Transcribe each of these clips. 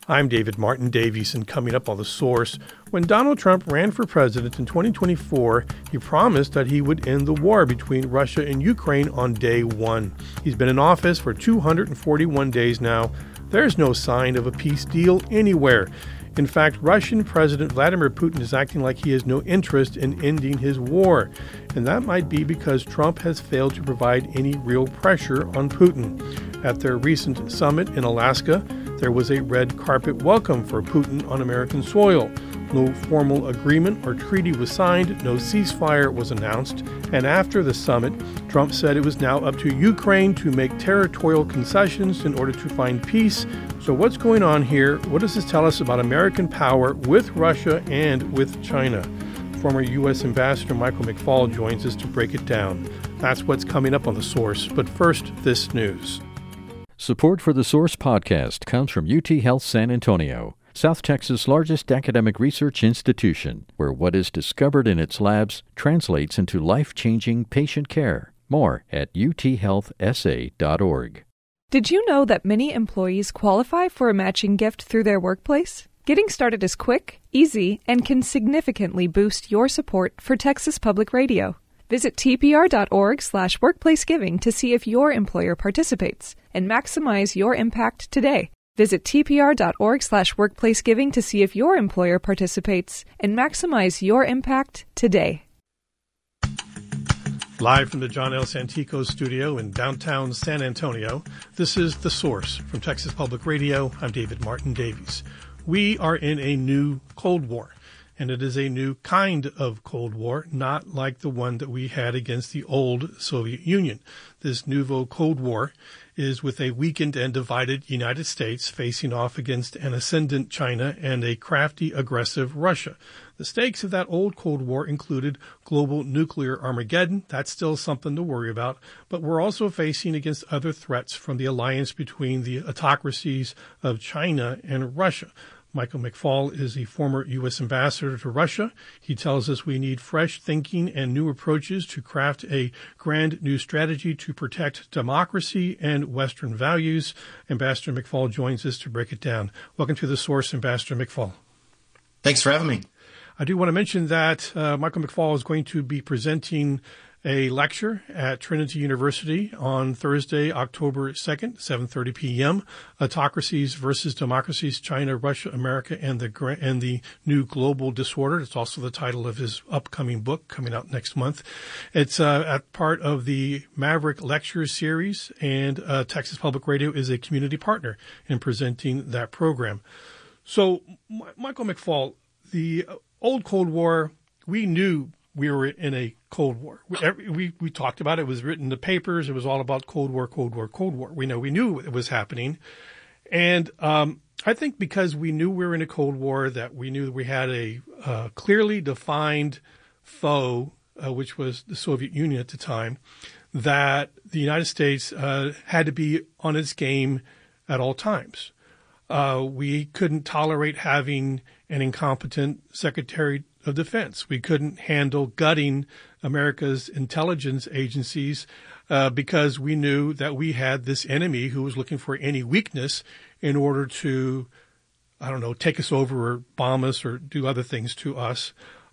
I'm David Martin Davies, and coming up on The Source, when Donald Trump ran for president in 2024, he promised that he would end the war between Russia and Ukraine on day one. He's been in office for 241 days now. There's no sign of a peace deal anywhere. In fact, Russian President Vladimir Putin is acting like he has no interest in ending his war. And that might be because Trump has failed to provide any real pressure on Putin. At their recent summit in Alaska, there was a red carpet welcome for Putin on American soil. No formal agreement or treaty was signed, no ceasefire was announced, and after the summit, Trump said it was now up to Ukraine to make territorial concessions in order to find peace. So what's going on here? What does this tell us about American power with Russia and with China? Former U.S. Ambassador Michael McFaul joins us to break it down. That's what's coming up on The Source. But first, this news. Support for The Source podcast comes from UT Health San Antonio, South Texas' largest academic research institution, where what is discovered in its labs translates into life-changing patient care. More at uthealthsa.org. Did you know that many employees qualify for a matching gift through their workplace? Getting started is quick, easy, and can significantly boost your support for Texas Public Radio. Visit tpr.org/workplacegiving to see if your employer participates and maximize your impact today. Visit tpr.org/workplacegiving to see if your employer participates and maximize your impact today. Live from the John L. Santico studio in downtown San Antonio, this is The Source from Texas Public Radio. I'm David Martin Davies. We are in a new Cold War. And it is a new kind of Cold War, not like the one that we had against the old Soviet Union. This nouveau Cold War is with a weakened and divided United States facing off against an ascendant China and a crafty, aggressive Russia. The stakes of that old Cold War included global nuclear Armageddon. That's still something to worry about. But we're also facing against other threats from the alliance between the autocracies of China and Russia. Michael McFaul is a former U.S. ambassador to Russia. He tells us we need fresh thinking and new approaches to craft a grand new strategy to protect democracy and Western values. Ambassador McFaul joins us to break it down. Welcome to The Source, Ambassador McFaul. Thanks for having me. I do want to mention that Michael McFaul is going to be presenting a lecture at Trinity University on Thursday, October 2nd, 7:30 p.m., Autocracies versus Democracies, China, Russia, America, and the New Global Disorder. It's also the title of his upcoming book coming out next month. It's at part of the Maverick Lecture Series, and Texas Public Radio is a community partner in presenting that program. So, Michael McFaul, the old Cold War, we knew we were in a Cold War. We talked about it. It was written in the papers. It was all about Cold War, Cold War, Cold War. We knew it was happening. And I think because we knew we were in a Cold War, that we knew that we had a clearly defined foe, which was the Soviet Union at the time, that the United States had to be on its game at all times. We couldn't tolerate having an incompetent Secretary of Defense. We couldn't handle gutting America's intelligence agencies because we knew that we had this enemy who was looking for any weakness in order to, take us over or bomb us or do other things to us.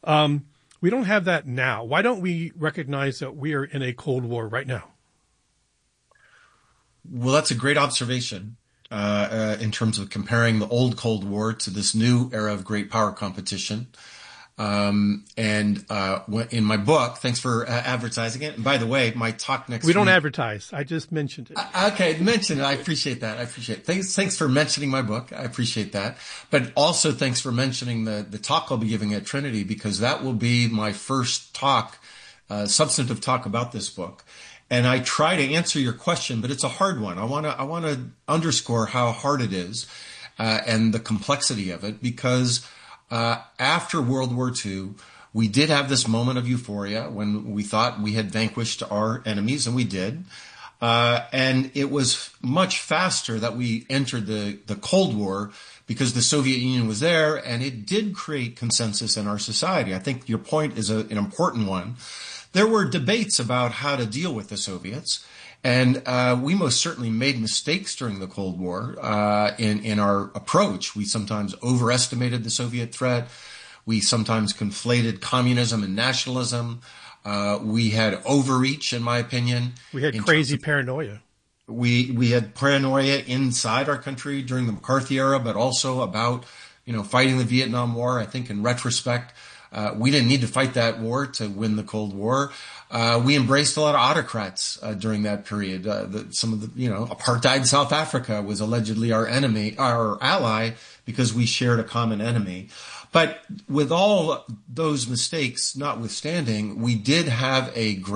We don't have that now. Why don't we recognize that we are in a Cold War right now? Well, that's a great observation in terms of comparing the old Cold War to this new era of great power competition. In my book, thanks for advertising it. And by the way, my talk next week. We don't advertise. I just mentioned it. Okay, mention it. I appreciate that. Thanks for mentioning my book. I appreciate that. But also thanks for mentioning the talk I'll be giving at Trinity, because that will be my first talk, substantive talk about this book. And I try to answer your question, but it's a hard one. I want to underscore how hard it is, and the complexity of it, because after World War II, we did have this moment of euphoria when we thought we had vanquished our enemies, and we did. And it was much faster that we entered the Cold War because the Soviet Union was there, and it did create consensus in our society. I think your point is an important one. There were debates about how to deal with the Soviets, And we most certainly made mistakes during the Cold War in our approach. We sometimes overestimated the Soviet threat. We sometimes conflated communism and nationalism. We had overreach, in my opinion. We had crazy paranoia. We had paranoia inside our country during the McCarthy era, but also about, fighting the Vietnam War. I think in retrospect, we didn't need to fight that war to win the Cold War. We embraced a lot of autocrats during that period. Apartheid South Africa was allegedly our ally, because we shared a common enemy. But with all those mistakes notwithstanding, we did have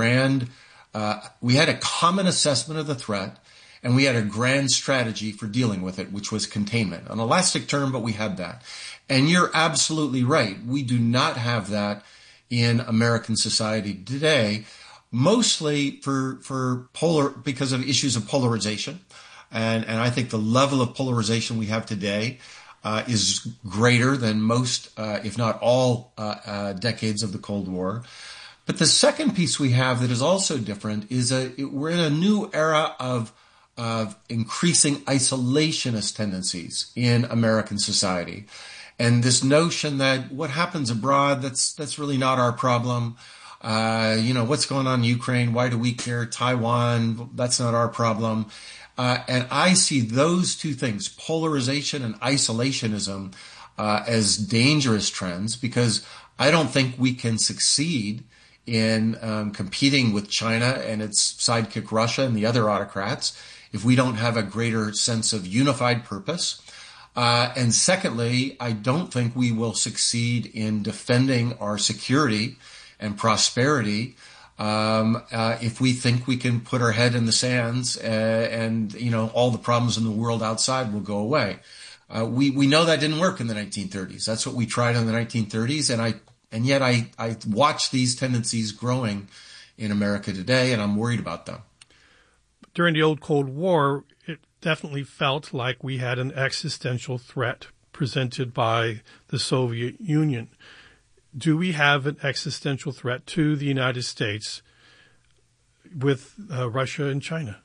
we had a common assessment of the threat, and we had a grand strategy for dealing with it, which was containment. An elastic term, but we had that. And you're absolutely right. We do not have that in American society today, mostly because of issues of polarization. And I think the level of polarization we have today is greater than most, if not all, decades of the Cold War. But the second piece we have that is also different is we're in a new era of increasing isolationist tendencies in American society. And this notion that what happens abroad, that's really not our problem. What's going on in Ukraine? Why do we care? Taiwan, that's not our problem. And I see those two things, polarization and isolationism, as dangerous trends, because I don't think we can succeed in competing with China and its sidekick Russia and the other autocrats if we don't have a greater sense of unified purpose. And secondly, I don't think we will succeed in defending our security and prosperity if we think we can put our head in the sands and all the problems in the world outside will go away. We know that didn't work in the 1930s. That's what we tried in the 1930s, and yet I watch these tendencies growing in America today, and I'm worried about them. During the old Cold War, it definitely felt like we had an existential threat presented by the Soviet Union. Do we have an existential threat to the United States with Russia and China?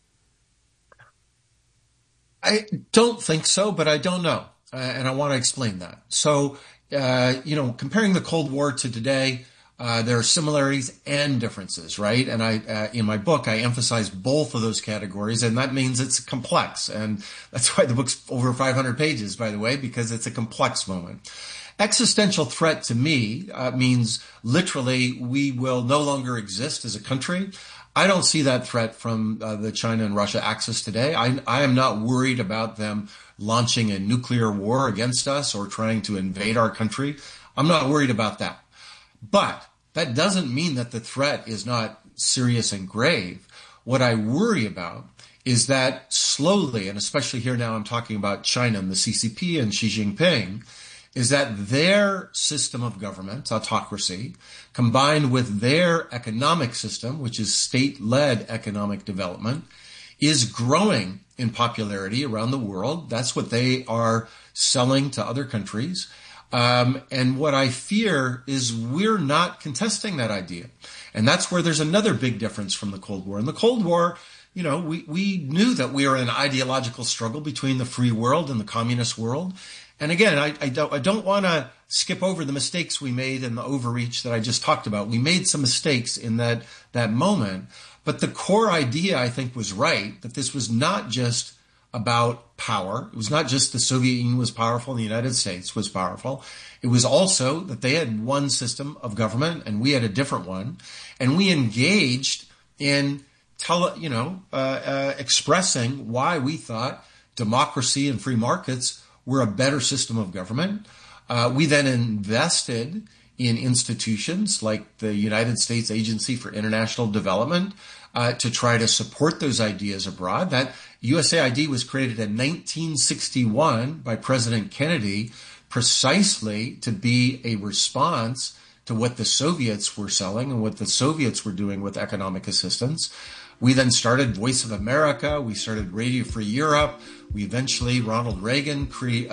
I don't think so, but I don't know. And I want to explain that. So, comparing the Cold War to today, there are similarities and differences, right? And in my book, I emphasize both of those categories, and that means it's complex. And that's why the book's over 500 pages, by the way, because it's a complex moment. Existential threat to me means literally we will no longer exist as a country. I don't see that threat from the China and Russia axis today. I am not worried about them launching a nuclear war against us or trying to invade our country. I'm not worried about that. But that doesn't mean that the threat is not serious and grave. What I worry about is that slowly, and especially here now I'm talking about China and the CCP and Xi Jinping, is that their system of government, autocracy, combined with their economic system, which is state-led economic development, is growing in popularity around the world. That's what they are selling to other countries. And what I fear is we're not contesting that idea. And that's where there's another big difference from the Cold War. In the Cold War, we knew that we were in an ideological struggle between the free world and the communist world. And again, I don't want to skip over the mistakes we made and the overreach that I just talked about. We made some mistakes in that moment, but the core idea, I think, was right, that this was not just about power. It was not just the Soviet Union was powerful and the United States was powerful. It was also that they had one system of government and we had a different one. And we engaged in expressing why we thought democracy and free markets were a better system of government. We then invested in institutions like the United States Agency for International Development to try to support those ideas abroad. That USAID was created in 1961 by President Kennedy precisely to be a response to what the Soviets were selling and what the Soviets were doing with economic assistance. We then started Voice of America. We started Radio Free Europe. We eventually, Ronald Reagan created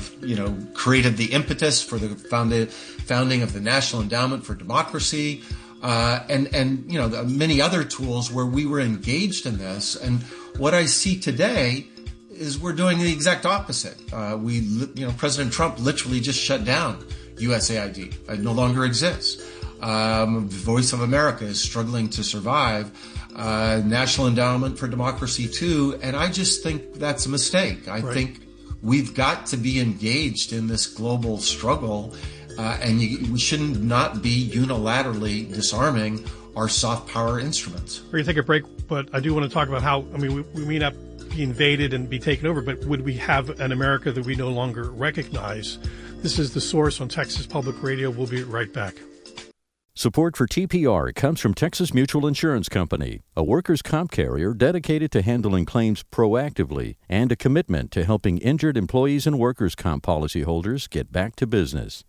the impetus for the founding of the National Endowment for Democracy. and many other tools where we were engaged in this. And what I see today is we're doing the exact opposite. President Trump literally just shut down USAID. It no longer exists. Voice of America is struggling to survive. National Endowment for Democracy too. And I just think that's a mistake. I think we've got to be engaged in this global struggle, we shouldn't not be unilaterally disarming our soft power instruments. We're going to take a break, but I do want to talk about how, we may not be invaded and be taken over, but would we have an America that we no longer recognize? This is The Source on Texas Public Radio. We'll be right back. Support for TPR comes from Texas Mutual Insurance Company, a workers' comp carrier dedicated to handling claims proactively and a commitment to helping injured employees and workers' comp policyholders get back to business.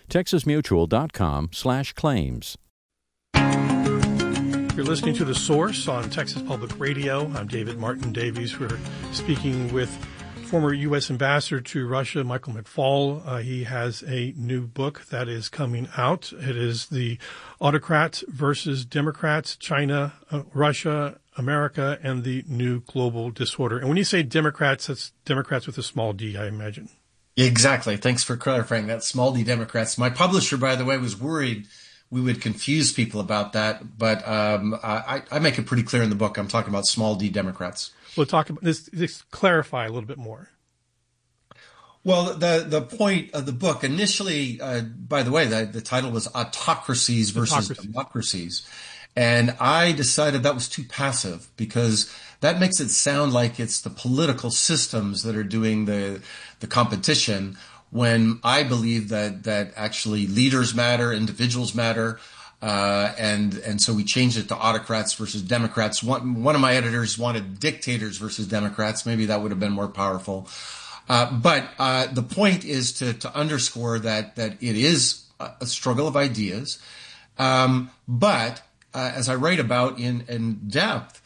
TexasMutual.com/claims. You're listening to The Source on Texas Public Radio. I'm David Martin Davies. We're speaking with former U.S. Ambassador to Russia, Michael McFaul. He has a new book that is coming out. It is The Autocrats versus Democrats, China, Russia, America, and the New Global Disorder. And when you say Democrats, that's Democrats with a small d, I imagine. Exactly. Thanks for clarifying that. Small d Democrats. My publisher, by the way, was worried we would confuse people about that, but I make it pretty clear in the book. I'm talking about small d Democrats. We'll talk about this. Clarify a little bit more. Well, the point of the book initially, by the way, the title was Autocracies versus Democracies. And I decided that was too passive because that makes it sound like it's the political systems that are doing the competition, when I believe that actually leaders matter, individuals matter. And so we changed it to Autocrats versus Democrats. One of my editors wanted dictators versus Democrats. Maybe that would have been more powerful. But the point is to underscore that it is a struggle of ideas. But as I write about in depth,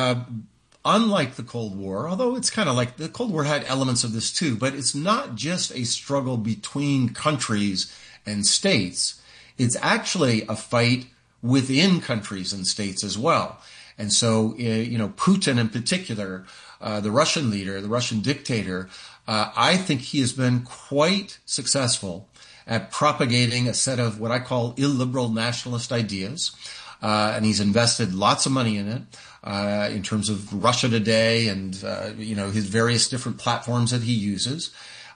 unlike the Cold War, although it's kind of like the Cold War had elements of this too, but it's not just a struggle between countries and states. It's actually a fight within countries and states as well. And so, Putin in particular, the Russian leader, the Russian dictator, I think he has been quite successful at propagating a set of what I call illiberal nationalist ideas. And he's invested lots of money in it, in terms of Russia Today and, his various different platforms that he uses,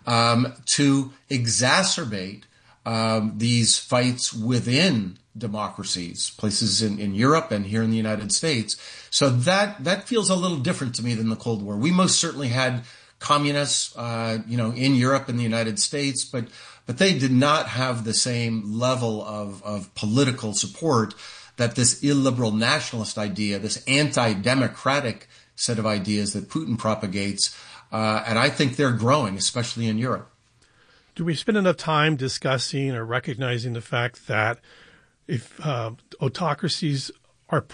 to exacerbate these fights within democracies, places in Europe and here in the United States. So that feels a little different to me than the Cold War. We most certainly had communists, in Europe and the United States, but they did not have the same level of political support that this illiberal nationalist idea, this anti-democratic set of ideas that Putin propagates, and I think they're growing, especially in Europe. Do we spend enough time discussing or recognizing the fact that if autocracies are,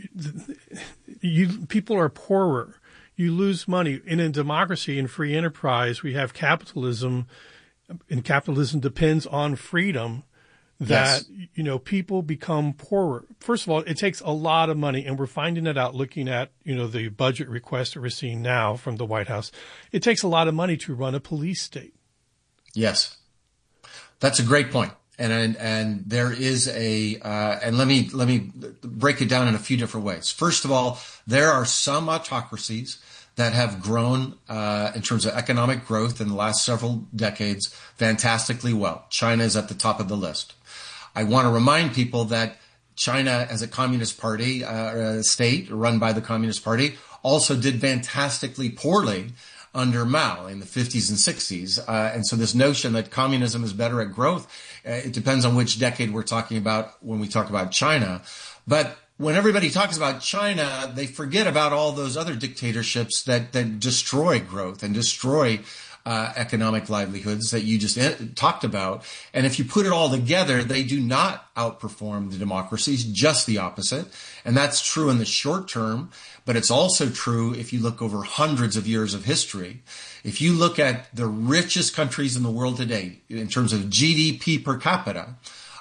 people are poorer, you lose money. In a democracy, in free enterprise, we have capitalism, and capitalism depends on freedom. That, yes. People become poorer. First of all, it takes a lot of money, and we're finding it out looking at, the budget request that we're seeing now from the White House. It takes a lot of money to run a police state. Yes. That's a great point. And there is and let me break it down in a few different ways. First of all, there are some autocracies that have grown, in terms of economic growth in the last several decades fantastically well. China is at the top of the list. I want to remind people that China, as a communist party, state run by the Communist Party, also did fantastically poorly under Mao in the 50s and 60s. And so this notion that communism is better at growth, it depends on which decade we're talking about when we talk about China. But when everybody talks about China, they forget about all those other dictatorships that destroy growth and destroy economic livelihoods that you just talked about. And if you put it all together, they do not outperform the democracies, just the opposite. And that's true in the short term, but it's also true if you look over hundreds of years of history. If you look at the richest countries in the world today, in terms of GDP per capita,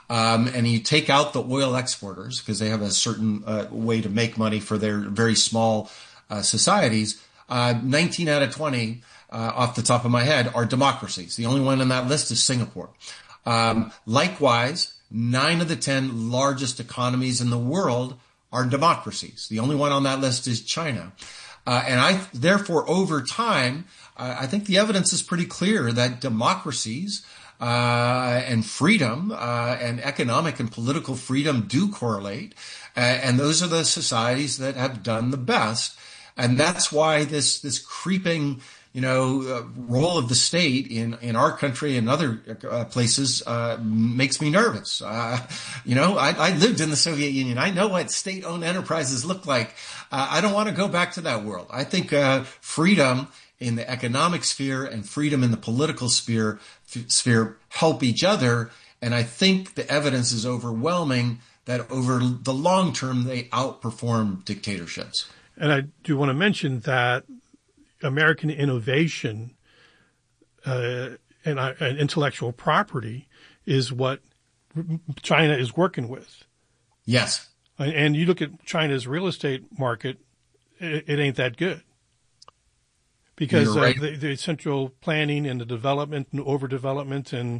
and you take out the oil exporters because they have a certain way to make money for their very small societies, 19 out of 20, off the top of my head, are democracies. The only one on that list is Singapore. Likewise, 9 of the 10 largest economies in the world are democracies. The only one on that list is China. Therefore, over time, I think the evidence is pretty clear that democracies and freedom and economic and political freedom do correlate. And those are the societies that have done the best. And that's why this creeping, role of the state in our country and other places makes me nervous. I lived in the Soviet Union. I know what state-owned enterprises look like. I don't want to go back to that world. I think freedom in the economic sphere and freedom in the political sphere help each other. And I think the evidence is overwhelming that over the long term, they outperform dictatorships. And I do want to mention that American innovation and intellectual property is what China is working with. Yes. And you look at China's real estate market, it ain't that good. Because right. The central planning and the development and overdevelopment and,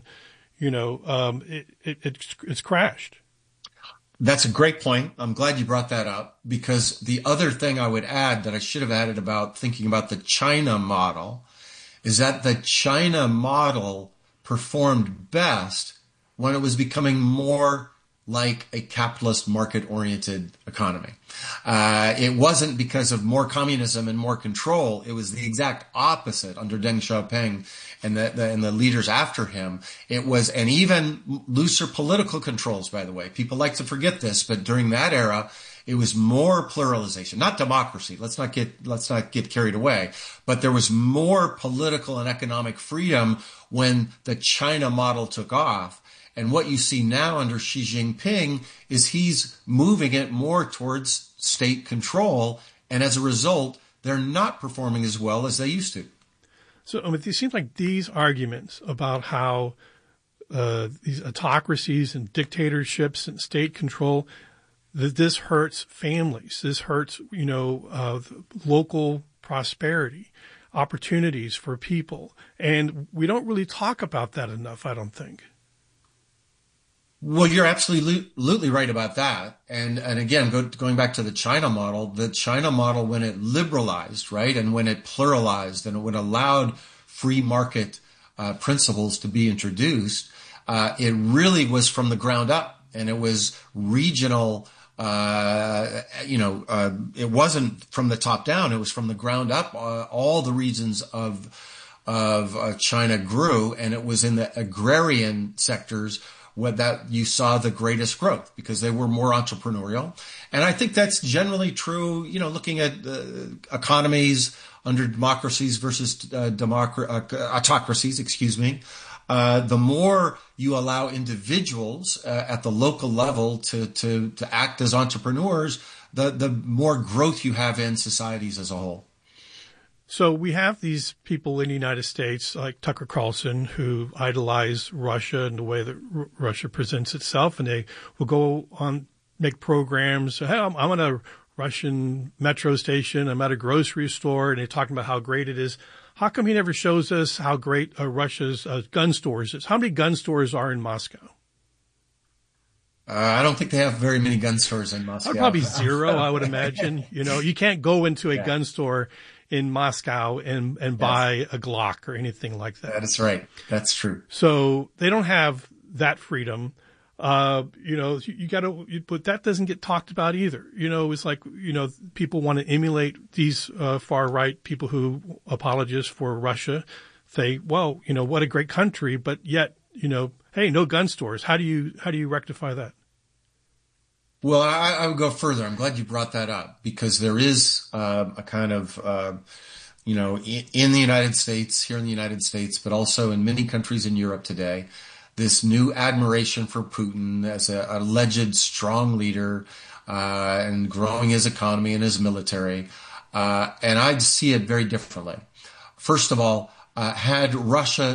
it's crashed. That's a great point. I'm glad you brought that up, because the other thing I would add that I should have added about thinking about the China model is that the China model performed best when it was becoming more like a capitalist market-oriented economy. It wasn't because of more communism and more control. It was the exact opposite under Deng Xiaoping and the leaders after him. It was, and even looser political controls, by the way. People like to forget this, but during that era, it was more pluralization, not democracy. Let's not get carried away. But there was more political and economic freedom when the China model took off. And what you see now under Xi Jinping is he's moving it more towards state control. And as a result, they're not performing as well as they used to. So it seems like these arguments about how these autocracies and dictatorships and state control, that this hurts families. This hurts, local prosperity, opportunities for people. And we don't really talk about that enough, I don't think. Well, you're absolutely right about that. And again, going back to the China model, when it liberalized, right, and when it pluralized and when it allowed free market principles to be introduced, it really was from the ground up, and it was regional. It wasn't from the top down; it was from the ground up. All the regions of China grew, and it was in the agrarian sectors that you saw the greatest growth, because they were more entrepreneurial. And I think that's generally true, looking at economies under democracies versus autocracies, the more you allow individuals at the local level to act as entrepreneurs, the more growth you have in societies as a whole. So we have these people in the United States like Tucker Carlson who idolize Russia and the way that Russia presents itself, and they will go on, make programs. Hey, I'm on a Russian metro station. I'm at a grocery store, and they're talking about how great it is. How come he never shows us how great Russia's gun stores is? How many gun stores are in Moscow? I don't think they have very many gun stores in Moscow. Probably zero, I would imagine. You can't go into a gun store in Moscow and buy a Glock or anything like that. That is right. That's true. So they don't have that freedom. But that doesn't get talked about either. It's like, people want to emulate these far right people who apologists for Russia. Say, well, what a great country, but yet, hey, no gun stores. How do you rectify that? Well, I would go further. I'm glad you brought that up, because there is a kind of, in the United States, here in the United States, but also in many countries in Europe today, this new admiration for Putin as an alleged strong leader and growing his economy and his military. And I see it very differently. First of all, had Russia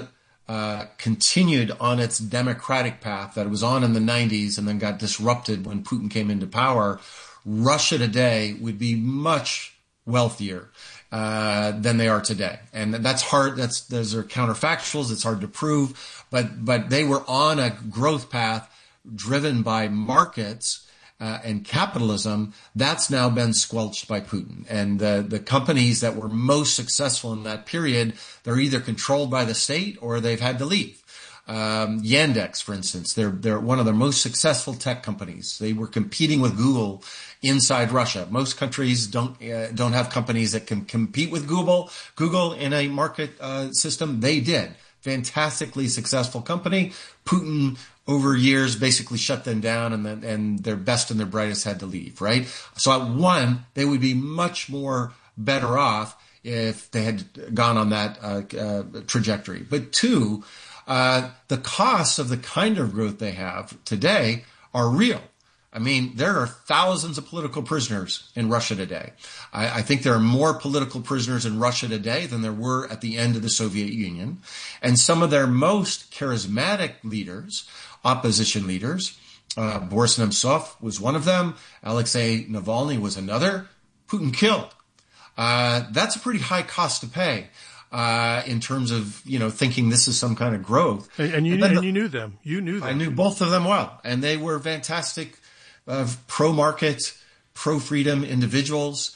continued on its democratic path that it was on in the 90s and then got disrupted when Putin came into power, Russia today would be much wealthier than they are today. And that's hard. Those are counterfactuals. It's hard to prove, but they were on a growth path driven by markets and capitalism. That's now been squelched by Putin. And the companies that were most successful in that period, they're either controlled by the state or they've had to leave. Yandex, for instance, they're one of the most successful tech companies. They were competing with Google inside Russia. Most countries don't have companies that can compete with Google in a market system. They did. Fantastically successful company. Putin, over years, basically shut them down, and their best and their brightest had to leave, right? So at one, they would be much more better off if they had gone on that trajectory. But two, the costs of the kind of growth they have today are real. I mean, there are thousands of political prisoners in Russia today. I think there are more political prisoners in Russia today than there were at the end of the Soviet Union. And some of their most charismatic leaders, opposition leaders, Boris Nemtsov was one of them. Alexei Navalny was another. Putin killed. That's a pretty high cost to pay. In terms of, thinking this is some kind of growth. And you knew them. You knew them. I knew both of them well. And they were fantastic pro-market, pro-freedom individuals.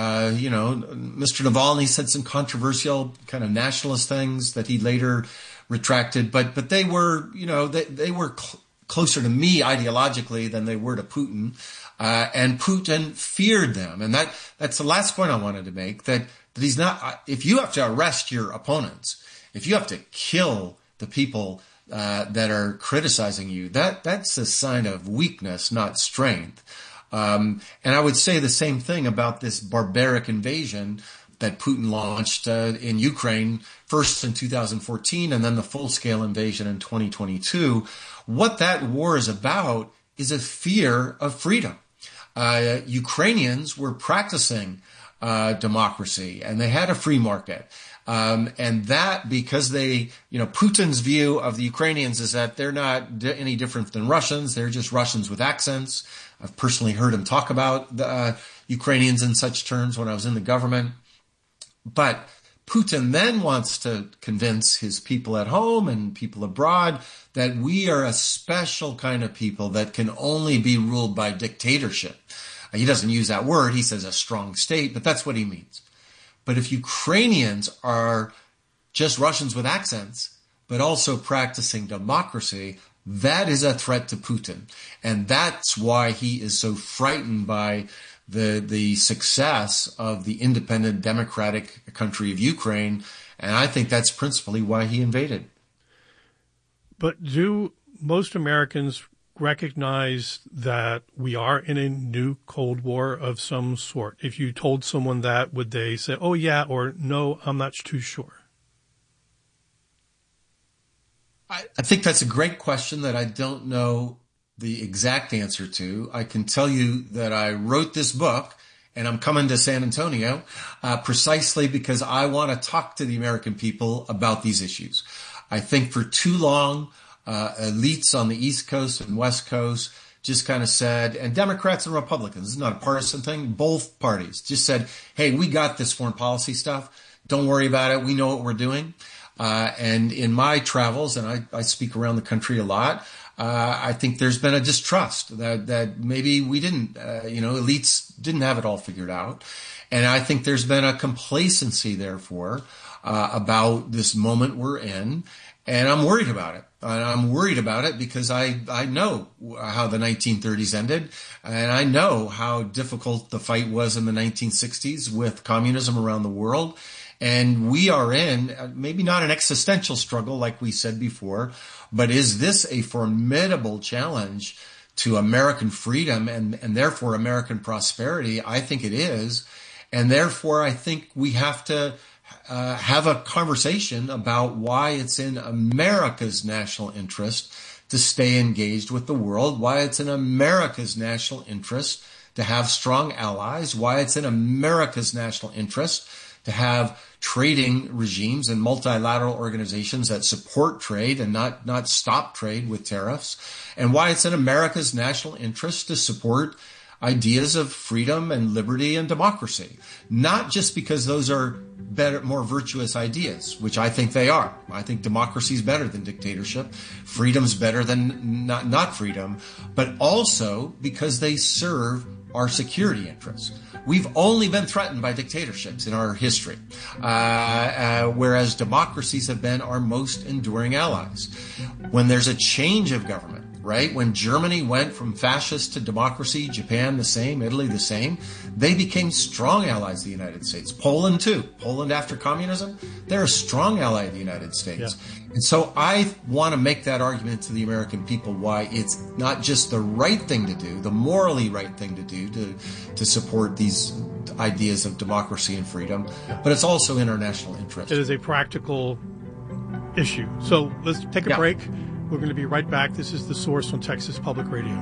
Mr. Navalny said some controversial kind of nationalist things that he later retracted. But they were, they were closer to me ideologically than they were to Putin. And Putin feared them. And that's the last point I wanted to make, that he's not, if you have to arrest your opponents, if you have to kill the people that are criticizing you, that's a sign of weakness, not strength. And I would say the same thing about this barbaric invasion that Putin launched in Ukraine, first in 2014 and then the full-scale invasion in 2022. What that war is about is a fear of freedom. Ukrainians were practicing democracy, and they had a free market. And that because Putin's view of the Ukrainians is that they're not any different than Russians. They're just Russians with accents. I've personally heard him talk about the Ukrainians in such terms when I was in the government. But Putin then wants to convince his people at home and people abroad that we are a special kind of people that can only be ruled by dictatorship. He doesn't use that word. He says a strong state, but that's what he means. But if Ukrainians are just Russians with accents, but also practicing democracy, that is a threat to Putin. And that's why he is so frightened by the success of the independent democratic country of Ukraine. And I think that's principally why he invaded. But do most Americans recognize that we are in a new Cold War of some sort? If you told someone that, would they say, oh, yeah, or no, I'm not too sure? I think that's a great question that I don't know the exact answer to. I can tell you that I wrote this book, and I'm coming to San Antonio precisely because I want to talk to the American people about these issues. I think for too long, elites on the East Coast and West Coast just kind of said, and Democrats and Republicans, this is not a partisan thing, both parties just said, hey, we got this foreign policy stuff. Don't worry about it. We know what we're doing. And in my travels, and I speak around the country a lot, I think there's been a distrust that maybe we didn't, elites didn't have it all figured out. And I think there's been a complacency, therefore, about this moment we're in. And I'm worried about it. And I'm worried about it because I know how the 1930s ended. And I know how difficult the fight was in the 1960s with communism around the world. And we are in maybe not an existential struggle like we said before, but is this a formidable challenge to American freedom and therefore American prosperity? I think it is. And therefore, I think we have to have a conversation about why it's in America's national interest to stay engaged with the world, why it's in America's national interest to have strong allies, why it's in America's national interest to have trading regimes and multilateral organizations that support trade and not stop trade with tariffs, and why it's in America's national interest to support ideas of freedom and liberty and democracy, not just because those are better, more virtuous ideas, which I think they are. I think democracy is better than dictatorship. Freedom's better than not freedom, but also because they serve our security interests. We've only been threatened by dictatorships in our history, whereas democracies have been our most enduring allies. When there's a change of government, right? When Germany went from fascist to democracy, Japan the same, Italy the same, they became strong allies of the United States. Poland too. Poland after communism, they're a strong ally of the United States. Yeah. And so I want to make that argument to the American people why it's not just the right thing to do, the morally right thing to do to support these ideas of democracy and freedom, but it's also in our national interest. It is a practical issue. So let's take a break. We're going to be right back. This is The Source on Texas Public Radio.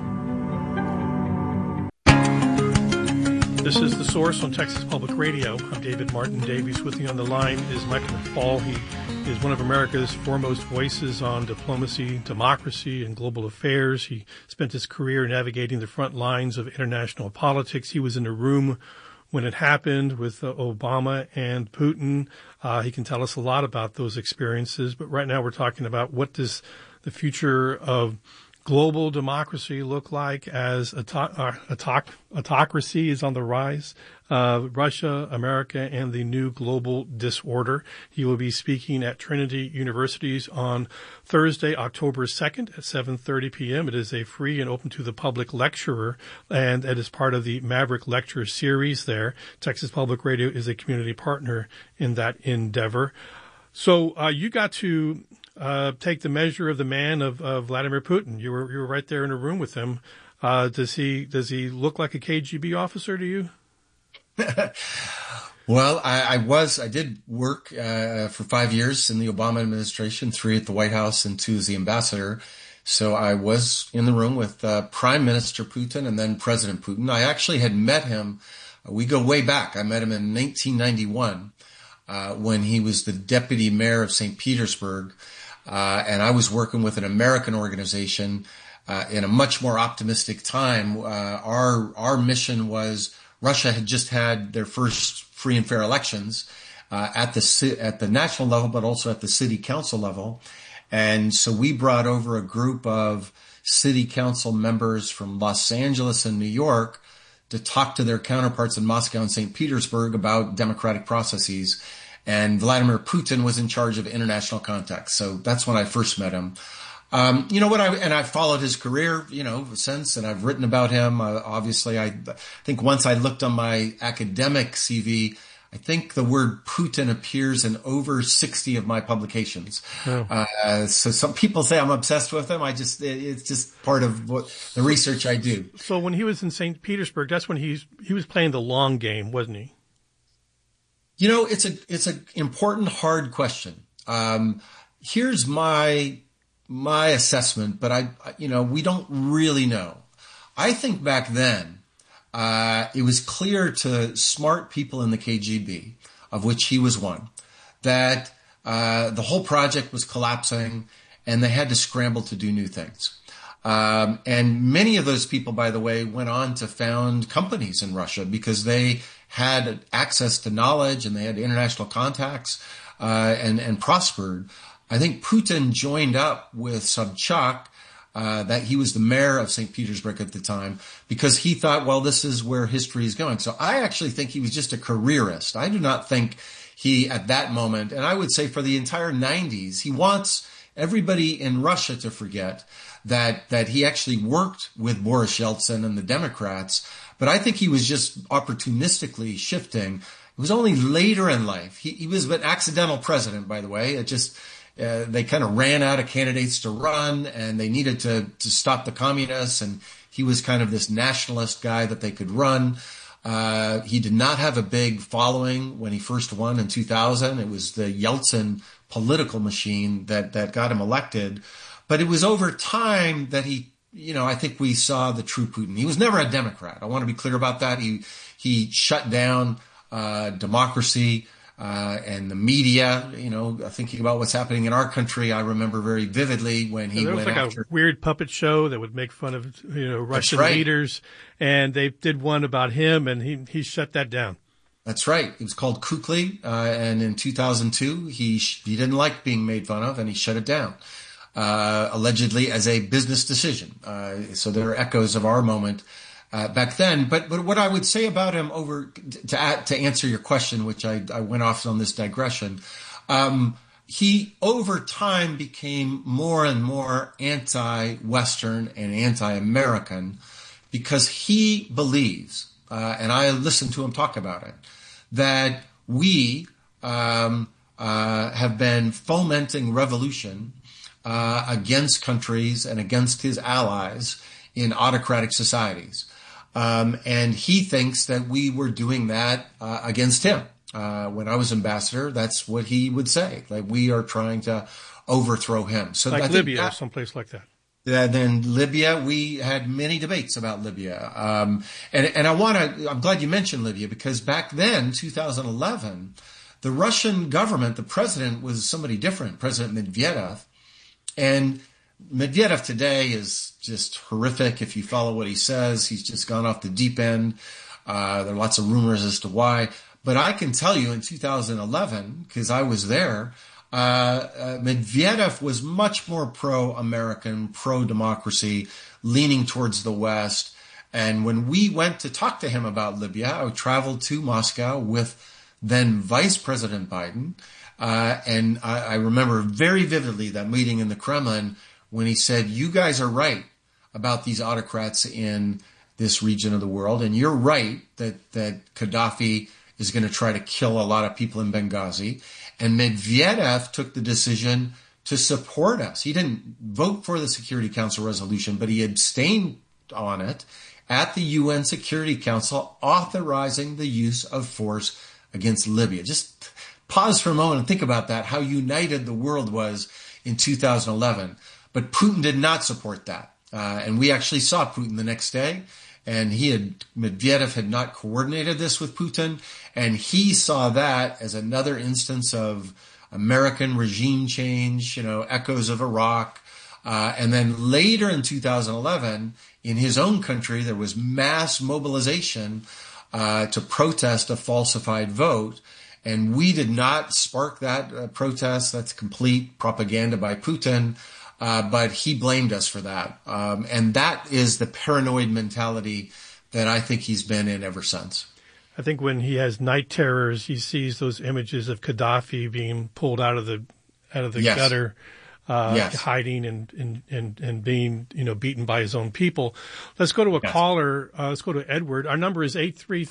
This is The Source on Texas Public Radio. I'm David Martin Davies. With me on the line is Michael McFaul. He is one of America's foremost voices on diplomacy, democracy, and global affairs. He spent his career navigating the front lines of international politics. He was in the room when it happened with Obama and Putin. He can tell us a lot about those experiences. But right now we're talking about what does the future of global democracy look like as autocracy is on the rise. Russia, America, and the new global disorder. He will be speaking at Trinity Universities on Thursday, October 2nd at 7:30 p.m. It is a free and open to the public lecturer, and it is part of the Maverick Lecture series there. Texas Public Radio is a community partner in that endeavor. So you got to take the measure of the man of Vladimir Putin. You were right there in a room with him. Does he look like a KGB officer to you? Well, I did work for 5 years in the Obama administration, 3 at the White House and 2 as the ambassador. So I was in the room with Prime Minister Putin and then President Putin. I actually had met him. We go way back. I met him in 1991 when he was the deputy mayor of St. Petersburg. And I was working with an American organization in a much more optimistic time. Our mission was Russia had just had their first free and fair elections at the national level, but also at the city council level. And so we brought over a group of city council members from Los Angeles and New York to talk to their counterparts in Moscow and St. Petersburg about democratic processes. And Vladimir Putin was in charge of international contacts. So that's when I first met him. I've followed his career, since, and I've written about him. Obviously, I think once I looked on my academic CV, I think the word Putin appears in over 60 of my publications. Oh. So some people say I'm obsessed with him. It's just part of what the research I do. So when he was in St. Petersburg, that's when he was playing the long game, wasn't he? It's an important, hard question. Here's my assessment, but we don't really know. I think back then, it was clear to smart people in the KGB, of which he was one, that the whole project was collapsing and they had to scramble to do new things. And many of those people, by the way, went on to found companies in Russia because they had access to knowledge and they had international contacts and prospered. I think Putin joined up with Sobchak, that he was the mayor of St. Petersburg at the time, because he thought, well, this is where history is going. So I actually think he was just a careerist. I do not think he, at that moment, and I would say for the entire 90s, he wants everybody in Russia to forget that he actually worked with Boris Yeltsin and the Democrats. But I think he was just opportunistically shifting. It was only later in life. He was an accidental president, by the way. It just, they kind of ran out of candidates to run and they needed to stop the communists. And he was kind of this nationalist guy that they could run. He did not have a big following when he first won in 2000. It was the Yeltsin political machine that got him elected. But it was over time that he, I think we saw the true Putin. He was never a Democrat. I want to be clear about that. He shut down democracy. and the media, thinking about what's happening in our country. I remember very vividly when he went after a weird puppet show that would make fun of, Russian leaders. And they did one about him, and he shut that down. That's right. It was called Kukli. And in 2002, he didn't like being made fun of, and he shut it down, allegedly as a business decision. So there are echoes of our moment back then. But what I would say about him to answer your question, which I went off on this digression, he over time became more and more anti-Western and anti-American because he believes, and I listened to him talk about it, that we have been fomenting revolution against countries and against his allies in autocratic societies. And he thinks that we were doing that against him. When I was ambassador, that's what he would say. Like, we are trying to overthrow him. So like Libya or someplace like that. Then Libya, we had many debates about Libya. And I'm glad you mentioned Libya, because back then, 2011, the Russian government, the president was somebody different, President Medvedev. And Medvedev today is just horrific. If you follow what he says, he's just gone off the deep end. There are lots of rumors as to why. But I can tell you in 2011, because I was there, Medvedev was much more pro-American, pro-democracy, leaning towards the West. And when we went to talk to him about Libya, I traveled to Moscow with then Vice President Biden. And I remember very vividly that meeting in the Kremlin when he said, you guys are right about these autocrats in this region of the world. And you're right that Gaddafi is going to try to kill a lot of people in Benghazi. And Medvedev took the decision to support us. He didn't vote for the Security Council resolution, but he abstained on it at the UN Security Council, authorizing the use of force against Libya. Just pause for a moment and think about that, how united the world was in 2011. But Putin did not support that. And we actually saw Putin the next day. And Medvedev had not coordinated this with Putin. And he saw that as another instance of American regime change, echoes of Iraq. And then later in 2011, in his own country, there was mass mobilization to protest a falsified vote. And we did not spark that protest. That's complete propaganda by Putin. But he blamed us for that. And that is the paranoid mentality that I think he's been in ever since. I think when he has night terrors, he sees those images of Gaddafi being pulled out of the yes. gutter, yes. hiding and being, beaten by his own people. Let's go to a yes. caller. Let's go to Edward. Our number is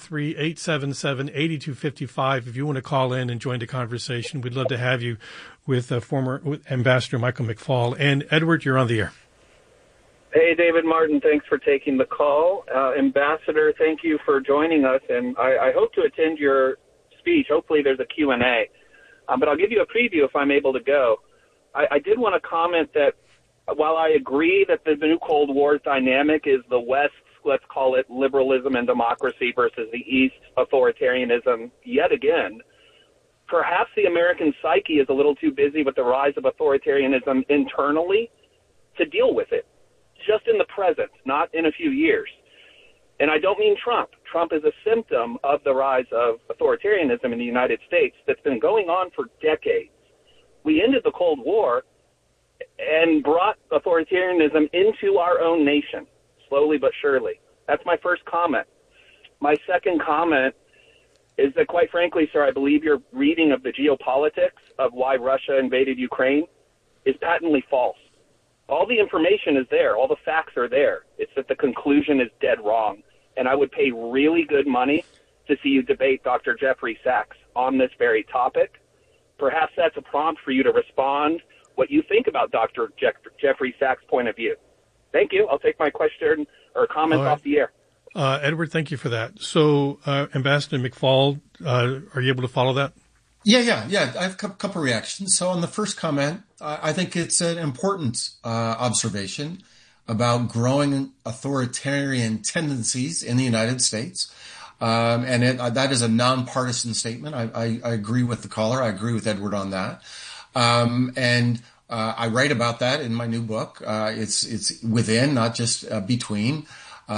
833-877-8255. If you want to call in and join the conversation, we'd love to have you with former Ambassador Michael McFaul. And Edward, you're on the air. Hey, David Martin, thanks for taking the call. Ambassador, thank you for joining us, and I hope to attend your speech. Hopefully there's a Q&A. But I'll give you a preview if I'm able to go. I did want to comment that while I agree that the new Cold War dynamic is the West's, let's call it, liberalism and democracy versus the East's authoritarianism yet again, perhaps the American psyche is a little too busy with the rise of authoritarianism internally to deal with it, just in the present, not in a few years. And I don't mean Trump. Trump is a symptom of the rise of authoritarianism in the United States that's been going on for decades. We ended the Cold War and brought authoritarianism into our own nation, slowly but surely. That's my first comment. My second comment is that, quite frankly, sir, I believe your reading of the geopolitics of why Russia invaded Ukraine is patently false. All the information is there. All the facts are there. It's that the conclusion is dead wrong. And I would pay really good money to see you debate Dr. Jeffrey Sachs on this very topic. Perhaps that's a prompt for you to respond what you think about Dr. Jeffrey Sachs' point of view. Thank you. I'll take my question or comments off the air. Edward, thank you for that. So, Ambassador McFaul, are you able to follow that? Yeah. I have a couple reactions. So on the first comment, I think it's an important observation about growing authoritarian tendencies in the United States. That is a nonpartisan statement. I agree with the caller. I agree with Edward on that. I write about that in my new book. It's within, not just between.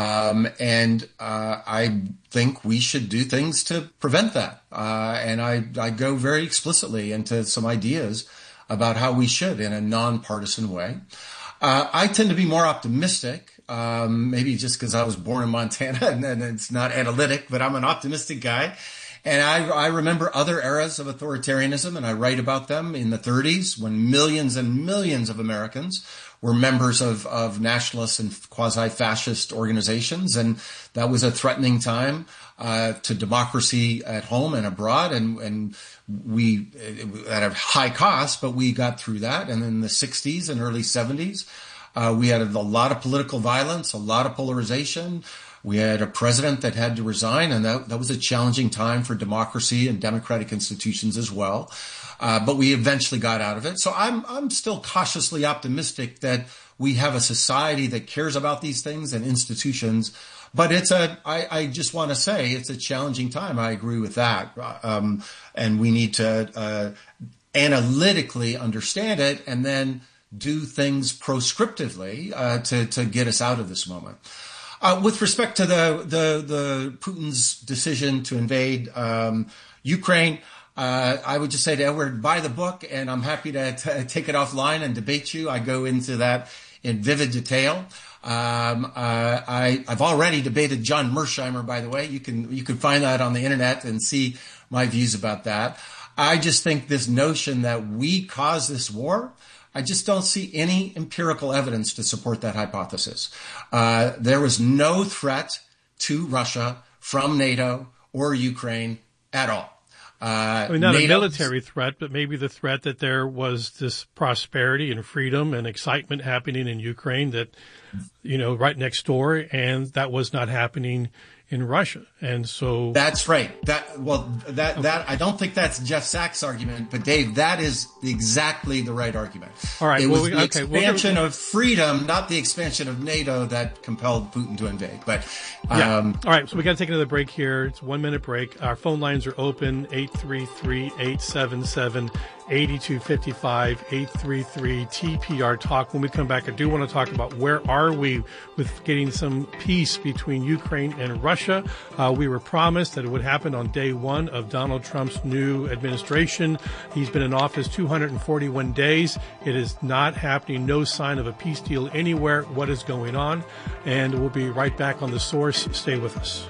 I think we should do things to prevent that. I go very explicitly into some ideas about how we should in a nonpartisan way. I tend to be more optimistic, maybe just because I was born in Montana and it's not analytic, but I'm an optimistic guy. And I remember other eras of authoritarianism, and I write about them in the 30s when millions and millions of Americans were members of nationalist and quasi-fascist organizations. And that was a threatening time to democracy at home and abroad. And we, at a high cost, but we got through that. And in the 60s and early 70s, we had a lot of political violence, a lot of polarization. We had a president that had to resign, and that was a challenging time for democracy and democratic institutions as well. But we eventually got out of it. So I'm still cautiously optimistic that we have a society that cares about these things and institutions. But I just want to say it's a challenging time. I agree with that. And we need to analytically understand it and then do things proscriptively to get us out of this moment. With respect to the Putin's decision to invade Ukraine, I would just say to Edward, buy the book, and I'm happy to take it offline and debate you. I go into that in vivid detail. I've already debated John Mersheimer, by the way. You can find that on the internet and see my views about that. I just think this notion that we caused this war, I just don't see any empirical evidence to support that hypothesis. There was no threat to Russia from NATO or Ukraine at all. Not NATO, a military threat, but maybe the threat that there was this prosperity and freedom and excitement happening in Ukraine that, right next door, and that was not happening in Russia. And so that's right. I don't think that's Jeff Sachs' argument, but Dave, that is exactly the right argument. All right. It was the expansion of freedom, not the expansion of NATO, that compelled Putin to invade. But all right. So we got to take another break here. It's a 1 minute break. Our phone lines are open: 833-877-8255, 833-TPR Talk. When we come back, I do want to talk about where are we with getting some peace between Ukraine and Russia. We were promised that it would happen on day one of Donald Trump's new administration. He's been in office 241 days. It is not happening. No sign of a peace deal anywhere. What is going on? And we'll be right back on The Source. Stay with us.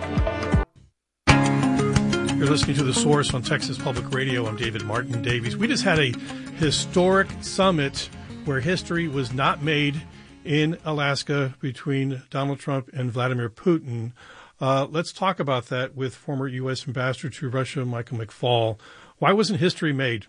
You're listening to The Source on Texas Public Radio. I'm David Martin Davies. We just had a historic summit where history was not made in Alaska between Donald Trump and Vladimir Putin. Let's talk about that with former U.S. Ambassador to Russia, Michael McFaul. Why wasn't history made?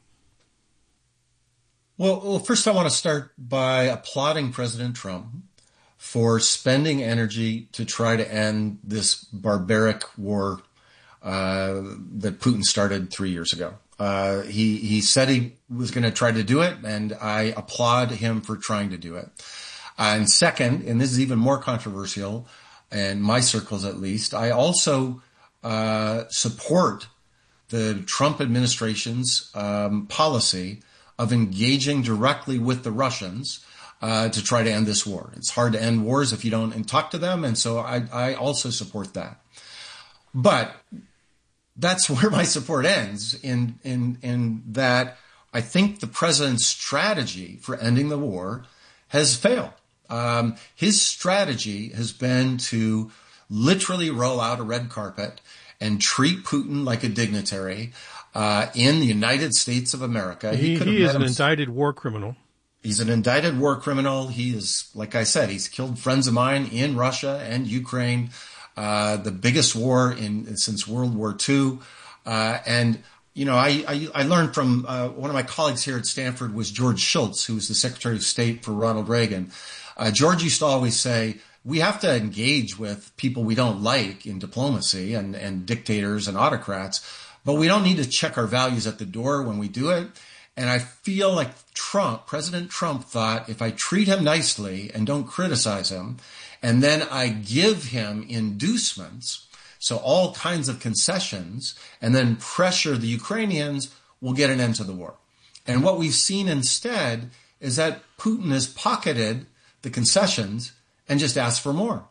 Well, first I want to start by applauding President Trump for spending energy to try to end this barbaric war that Putin started 3 years ago. He said he was going to try to do it, and I applaud him for trying to do it. And second, and this is even more controversial, in my circles at least, I also support the Trump administration's policy of engaging directly with the Russians to try to end this war. It's hard to end wars if you don't talk to them, and so I also support that. But that's where my support ends, in that I think the president's strategy for ending the war has failed. His strategy has been to literally roll out a red carpet and treat Putin like a dignitary in the United States of America. He is an indicted war criminal. He's an indicted war criminal. He is, like I said, he's killed friends of mine in Russia and Ukraine, the biggest war since World War II. I learned from one of my colleagues here at Stanford was George Shultz, who was the Secretary of State for Ronald Reagan. George used to always say, we have to engage with people we don't like in diplomacy and dictators and autocrats, but we don't need to check our values at the door when we do it. And I feel like President Trump thought, if I treat him nicely and don't criticize him, and then I give him inducements So all kinds of concessions, and then pressure the Ukrainians will get an end to the war. And what we've seen instead is that Putin has pocketed the concessions and just asked for more.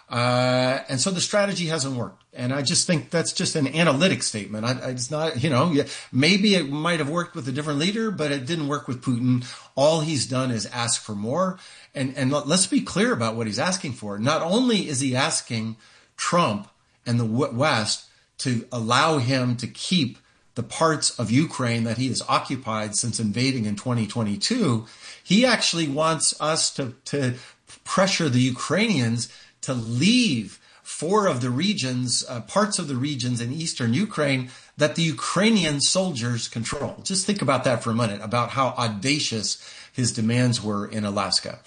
And so the strategy hasn't worked. And I just think that's just an analytic statement. It's not, maybe it might have worked with a different leader, but it didn't work with Putin. All he's done is ask for more. And let's be clear about what he's asking for. Not only is he asking Trump and the West to allow him to keep the parts of Ukraine that he has occupied since invading in 2022, he actually wants us to pressure the Ukrainians to leave four of the regions, parts of the regions in eastern Ukraine that the Ukrainian soldiers control. Just think about that for a minute, about how audacious his demands were in Alaska.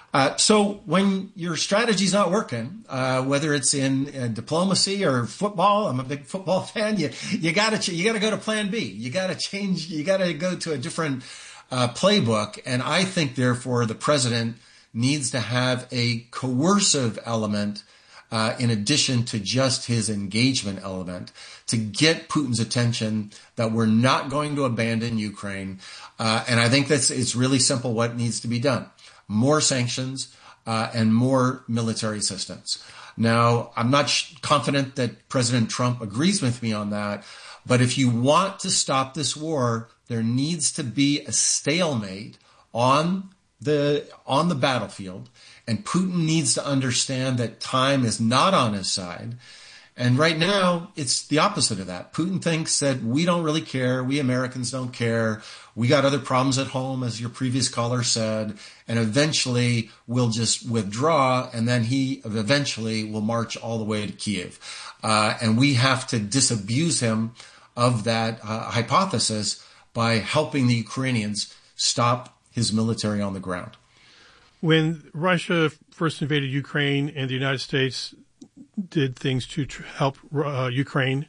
So when your strategy's not working, whether it's in diplomacy or football, I'm a big football fan. You gotta go to Plan B. You gotta go to a different playbook. And I think, therefore, the president needs to have a coercive element in addition to just his engagement element to get Putin's attention that we're not going to abandon Ukraine. And I think it's really simple what needs to be done. More sanctions and more military assistance. Now, I'm not confident that President Trump agrees with me on that, but if you want to stop this war, there needs to be a stalemate on the battlefield, and Putin needs to understand that time is not on his side. And right now, it's the opposite of that. Putin thinks that we don't really care. We Americans don't care. We got other problems at home, as your previous caller said, and eventually we'll just withdraw, and then he eventually will march all the way to Kiev. And we have to disabuse him of that hypothesis by helping the Ukrainians stop his military on the ground. When Russia first invaded Ukraine and the United States did things to help Ukraine,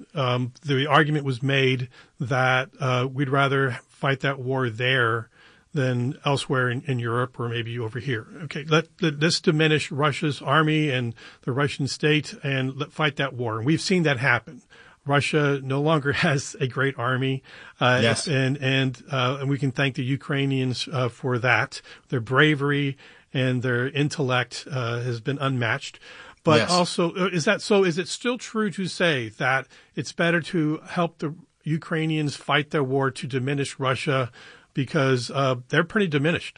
the argument was made that we'd rather fight that war there than elsewhere in Europe or maybe over here. Okay, let's diminish Russia's army and the Russian state and fight that war. And we've seen that happen. Russia no longer has a great army, yes. and we can thank the Ukrainians for that. Their bravery and their intellect has been unmatched. But yes. Also, is it still true to say that it's better to help the Ukrainians fight their war to diminish Russia because they're pretty diminished?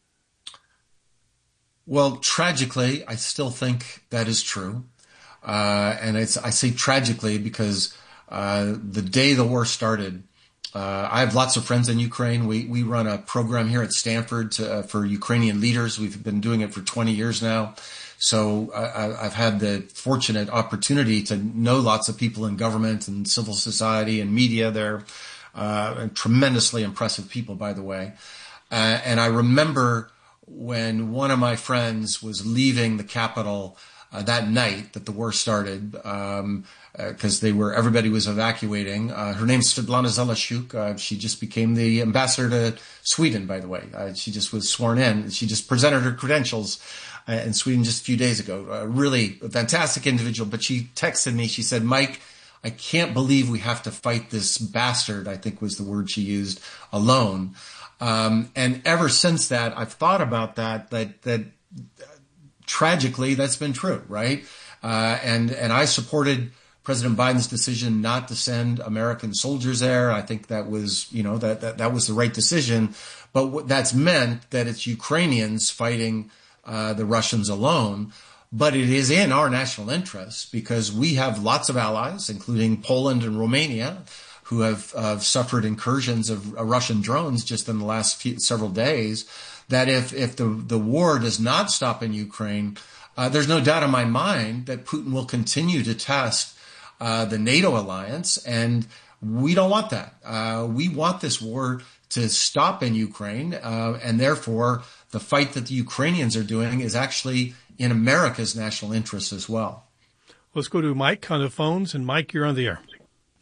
Well, tragically, I still think that is true. And I say tragically because the day the war started, I have lots of friends in Ukraine. We run a program here at Stanford for Ukrainian leaders. We've been doing it for 20 years now. So I've had the fortunate opportunity to know lots of people in government and civil society and media. They're tremendously impressive people, by the way. And I remember when one of my friends was leaving the capital that night that the war started, because everybody was evacuating. Her name's Svetlana Zelashuk. She just became the ambassador to Sweden, by the way. She just was sworn in. She just presented her credentials in Sweden just a few days ago. Really a fantastic individual. But she texted me. She said, "Mike, I can't believe we have to fight this bastard," I think was the word she used, alone. And ever since that, I've thought about that tragically, that's been true, right? And I supported President Biden's decision not to send American soldiers there. I think that was, that was the right decision. But that's meant that it's Ukrainians fighting the Russians alone. But it is in our national interest because we have lots of allies, including Poland and Romania, who have suffered incursions of Russian drones just in the last several days. That if the war does not stop in Ukraine, there's no doubt in my mind that Putin will continue to test the NATO alliance, and we don't want that. We want this war to stop in Ukraine, and therefore the fight that the Ukrainians are doing is actually in America's national interest as well. Let's go to Mike on the phones, and Mike, you're on the air.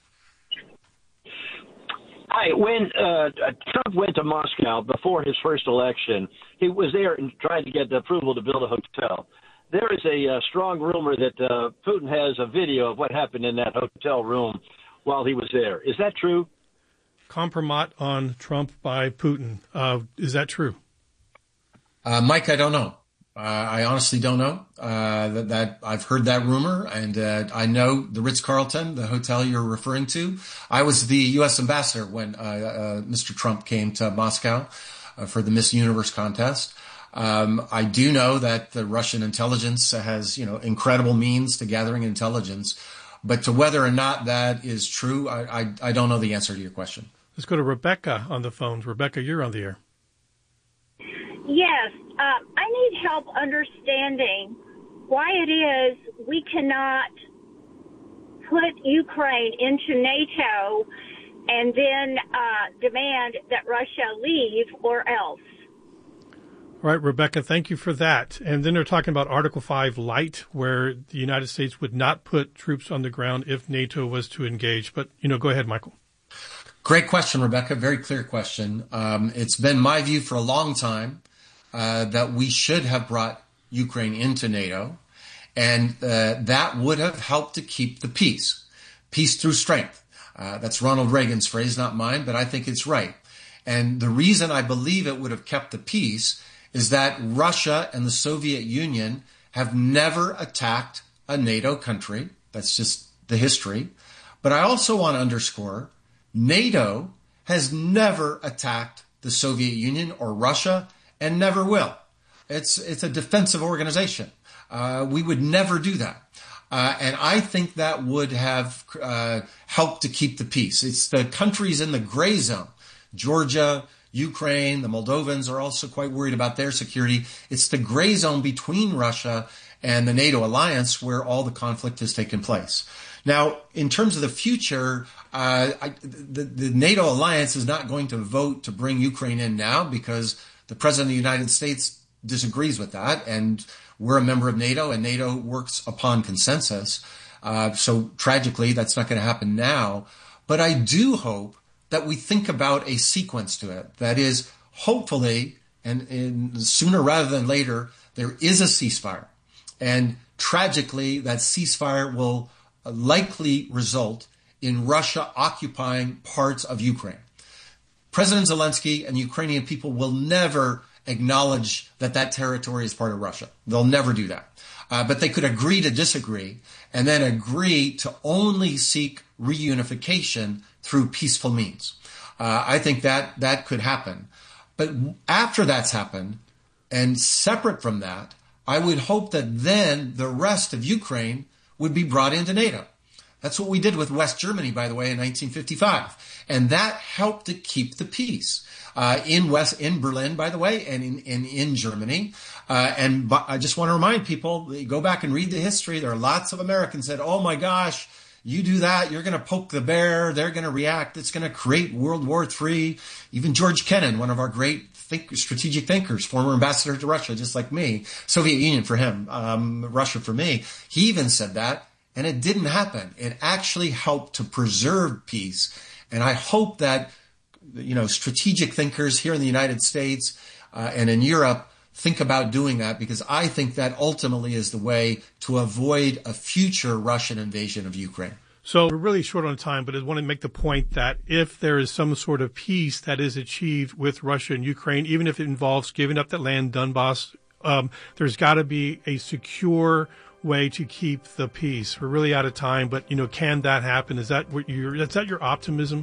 Hi. When Trump went to Moscow before his first election, he was there and tried to get the approval to build a hotel. there is a strong rumor that Putin has a video of what happened in that hotel room while he was there. Is that true? Compromat on Trump by Putin. Is that true? Mike, I don't know. I honestly don't know. That I've heard that rumor, and I know the Ritz-Carlton, the hotel you're referring to. I was the U.S. ambassador when Mr. Trump came to Moscow for the Miss Universe contest. I do know that the Russian intelligence has, incredible means to gathering intelligence, but to whether or not that is true, I don't know the answer to your question. Let's go to Rebecca on the phone. Rebecca, you're on the air. Yes, I need help understanding why it is we cannot put Ukraine into NATO and then demand that Russia leave or else. All right, Rebecca, thank you for that. And then they're talking about Article 5 Light, where the United States would not put troops on the ground if NATO was to engage. But, go ahead, Michael. Great question, Rebecca. Very clear question. It's been my view for a long time that we should have brought Ukraine into NATO, and that would have helped to keep the peace through strength. That's Ronald Reagan's phrase, not mine, but I think it's right. And the reason I believe it would have kept the peace is that Russia and the Soviet Union have never attacked a NATO country. That's just the history. But I also want to underscore, NATO has never attacked the Soviet Union or Russia and never will. It's a defensive organization. We would never do that. And I think that would have helped to keep the peace. It's the countries in the gray zone, Georgia, Ukraine, the Moldovans are also quite worried about their security. It's the gray zone between Russia and the NATO alliance where all the conflict has taken place. Now, in terms of the future, the NATO alliance is not going to vote to bring Ukraine in now because the President of the United States disagrees with that, and we're a member of NATO, and NATO works upon consensus. So tragically, that's not going to happen now. But I do hope that we think about a sequence to it. That is, hopefully, and sooner rather than later, there is a ceasefire. And tragically, that ceasefire will likely result in Russia occupying parts of Ukraine. President Zelensky and Ukrainian people will never acknowledge that territory is part of Russia. They'll never do that. But they could agree to disagree and then agree to only seek reunification through peaceful means. I think that could happen. But after that's happened, and separate from that, I would hope that then the rest of Ukraine would be brought into NATO. That's what we did with West Germany, by the way, in 1955. And that helped to keep the peace in Berlin, by the way, and in Germany. And I just want to remind people, go back and read the history. There are lots of Americans that said, oh my gosh, you do that, you're going to poke the bear, they're going to react, it's going to create World War III. Even George Kennan, one of our great strategic thinkers, former ambassador to Russia, just like me, Soviet Union for him, Russia for me, he even said that, and it didn't happen. It actually helped to preserve peace. And I hope that, strategic thinkers here in the United States and in Europe think about doing that, because I think that ultimately is the way to avoid a future Russian invasion of Ukraine. So we're really short on time, but I want to make the point that if there is some sort of peace that is achieved with Russia and Ukraine, even if it involves giving up that land, Donbass, there's got to be a secure way to keep the peace. We're really out of time, but can that happen? Is that your optimism?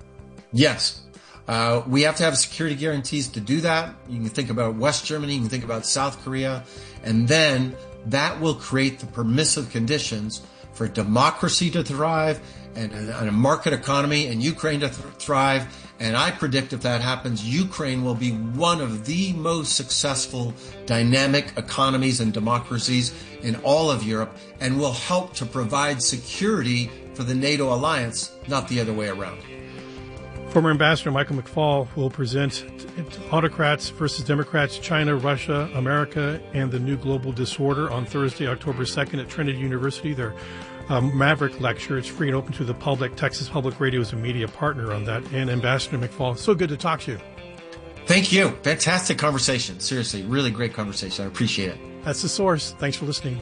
Yes. We have to have security guarantees to do that. You can think about West Germany, you can think about South Korea, and then that will create the permissive conditions for democracy to thrive and a market economy and Ukraine to thrive. And I predict if that happens, Ukraine will be one of the most successful dynamic economies and democracies in all of Europe and will help to provide security for the NATO alliance, not the other way around. Former Ambassador Michael McFaul will present Autocrats versus Democrats, China, Russia, America, and the New Global Disorder on Thursday, October 2nd at Trinity University. Their Maverick lecture. It's free and open to the public. Texas Public Radio is a media partner on that. And Ambassador McFaul, so good to talk to you. Thank you. Fantastic conversation. Seriously, really great conversation. I appreciate it. That's The Source. Thanks for listening.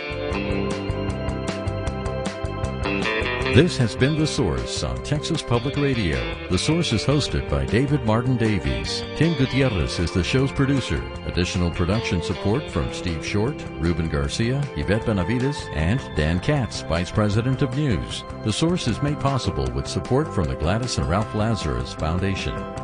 This has been The Source on Texas Public Radio. The Source is hosted by David Martin Davies. Tim Gutierrez is the show's producer. Additional production support from Steve Short, Ruben Garcia, Yvette Benavides, and Dan Katz, Vice President of News. The Source is made possible with support from the Gladys and Ralph Lazarus Foundation.